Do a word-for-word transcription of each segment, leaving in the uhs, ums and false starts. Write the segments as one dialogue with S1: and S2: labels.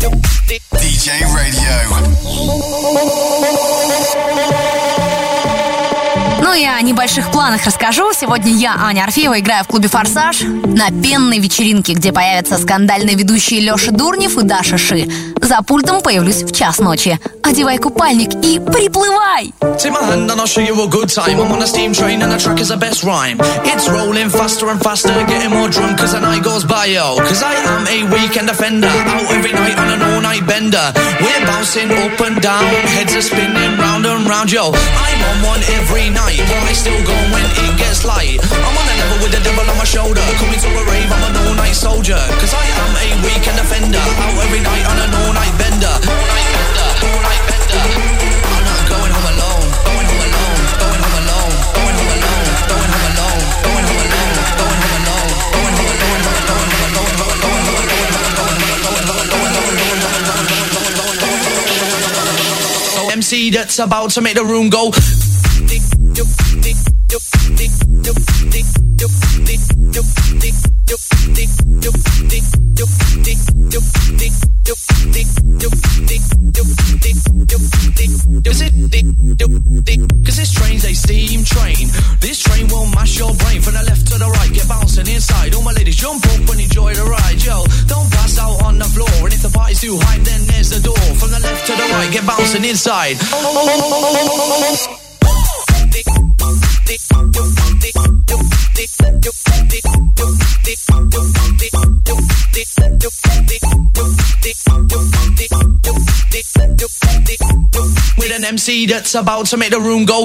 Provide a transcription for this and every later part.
S1: ди джей Radio.
S2: Ну и о небольших планах расскажу. Сегодня я, Аня Орфеева, играю в клубе «Форсаж» на пенной вечеринке, где появятся скандальные ведущие Леша Дурнев и Даша Ши. За пультом появлюсь в час ночи. Одевай купальник и приплывай!
S3: Take my hand and I'll show you a good time. I'm on a steam train and the track is the best rhyme. It's rolling faster and faster, getting more drunk as the night goes by, yo. Cause I am a weekend offender, out every night on an all-night bender. We're bouncing up and down, heads are spinning round and round, yo. I'm on one every night, but I still go when it gets light. I'm on a level with the devil on my shoulder, coming to a rave, I'm an all-night soldier. Cause I am a weekend offender, out every night on an all-night bender. All-night bender, all-night bender. I'm not going home alone, going home alone, going home alone, going home alone, going home alone, going home alone, going home alone, going home alone, going home alone, going home alone, going home alone. M C that's about to make the room go. Cause this train's a steam train. This train will mash your brain from the left to the right. Get bouncing inside. All my ladies jump up and enjoy the ride. Yo, don't pass out on the floor. And if the party's too high, then there's the door. From the left to the right, get bouncing inside. With an M C that's about to make the room go.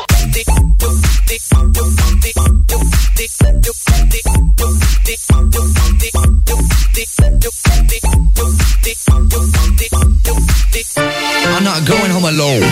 S3: I'm not going home alone.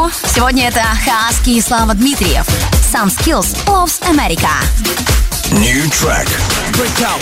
S2: Радио. Сегодня это Хаски и Слава Дмитриев. Some Skills Loves America.
S1: New track.
S3: Break out.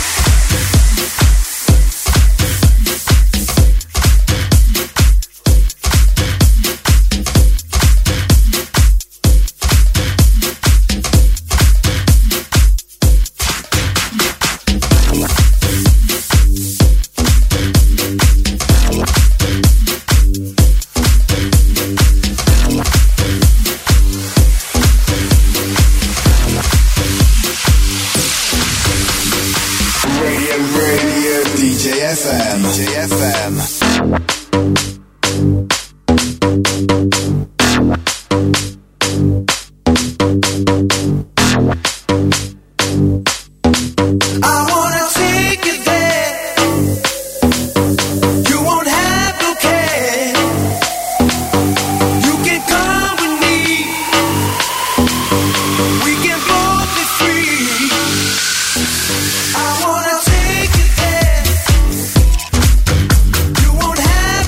S1: D J F M. D J F M.
S4: I wanna take you there. You won't have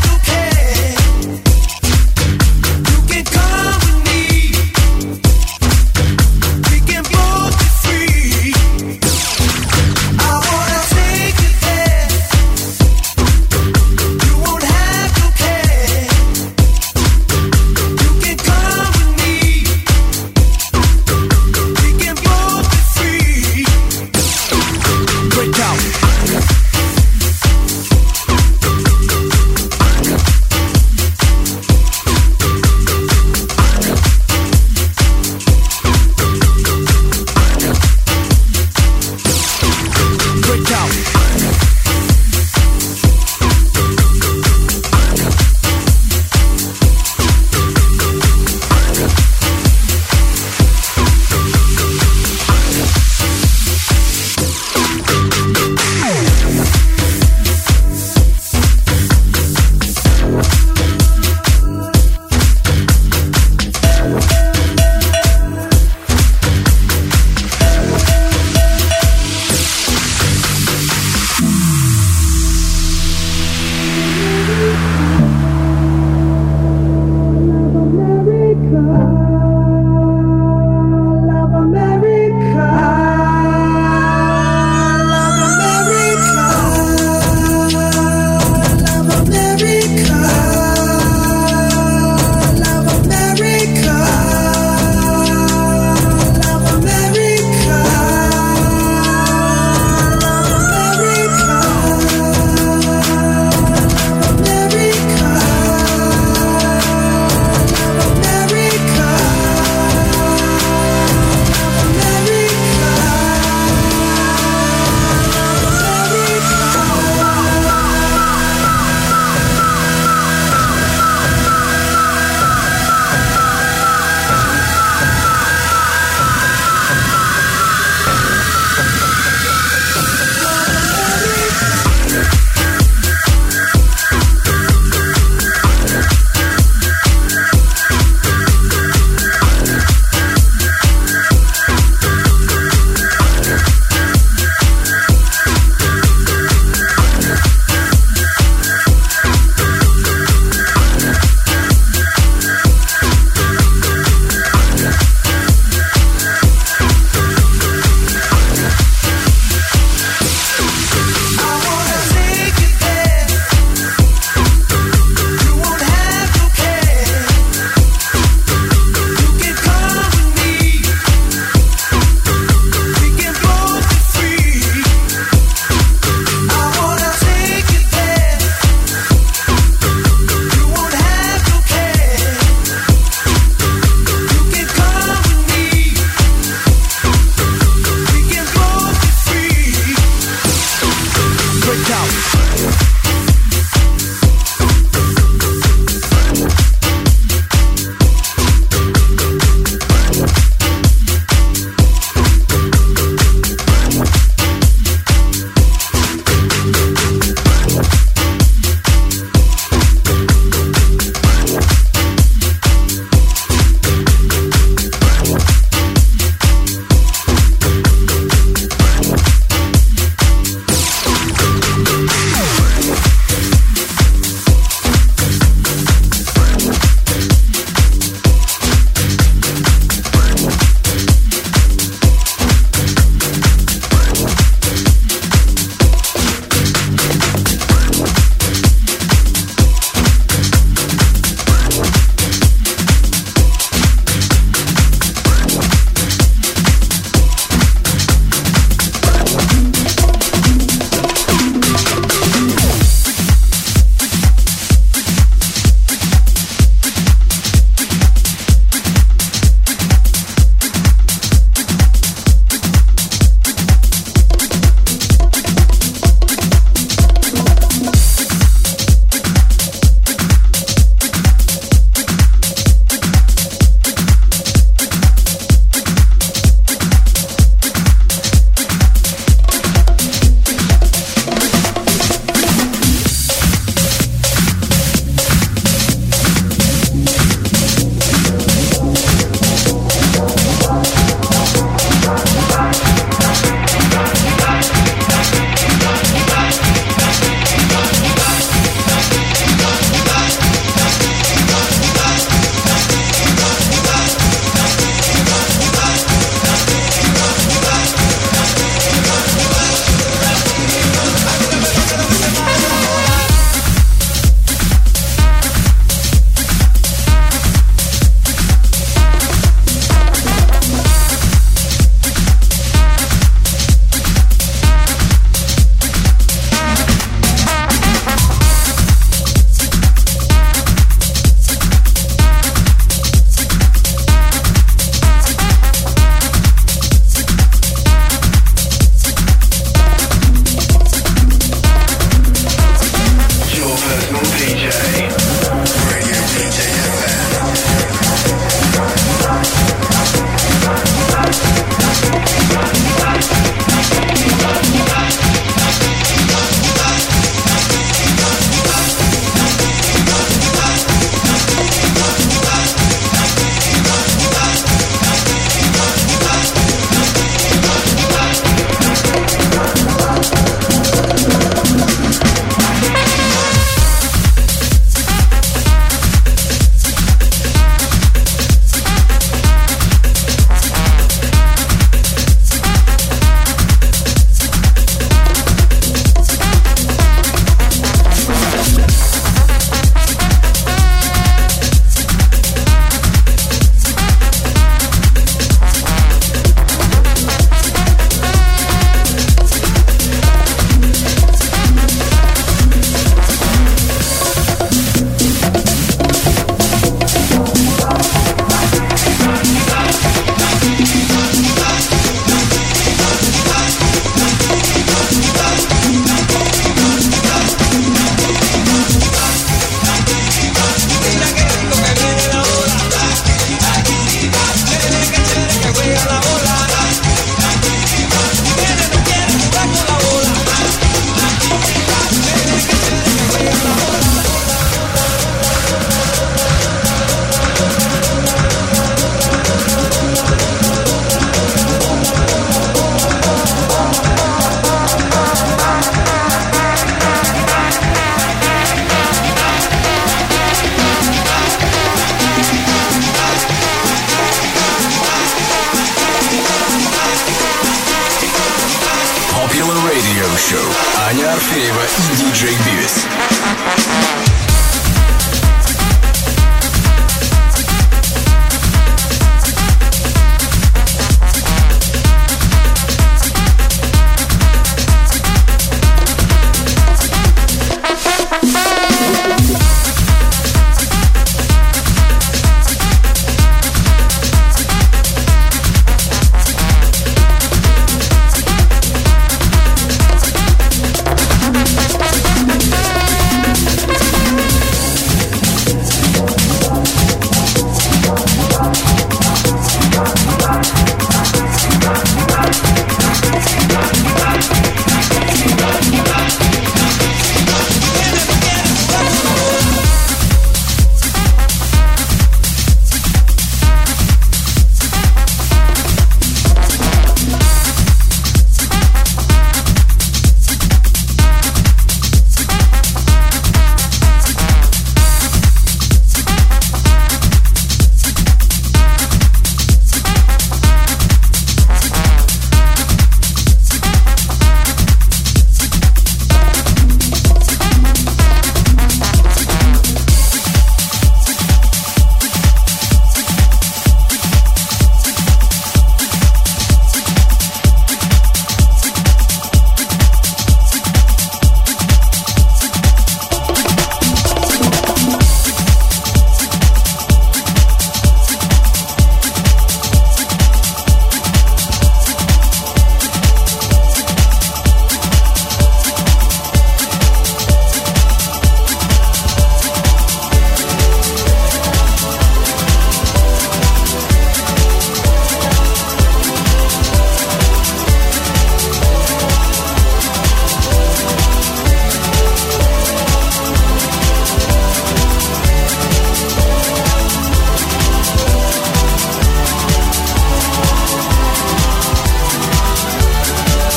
S1: Show. Аня Арфеева и диджей Бивис.